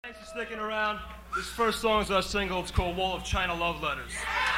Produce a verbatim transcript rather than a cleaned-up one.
Thanks for sticking around. This first song is our single. It's called Wall of China Love Letters.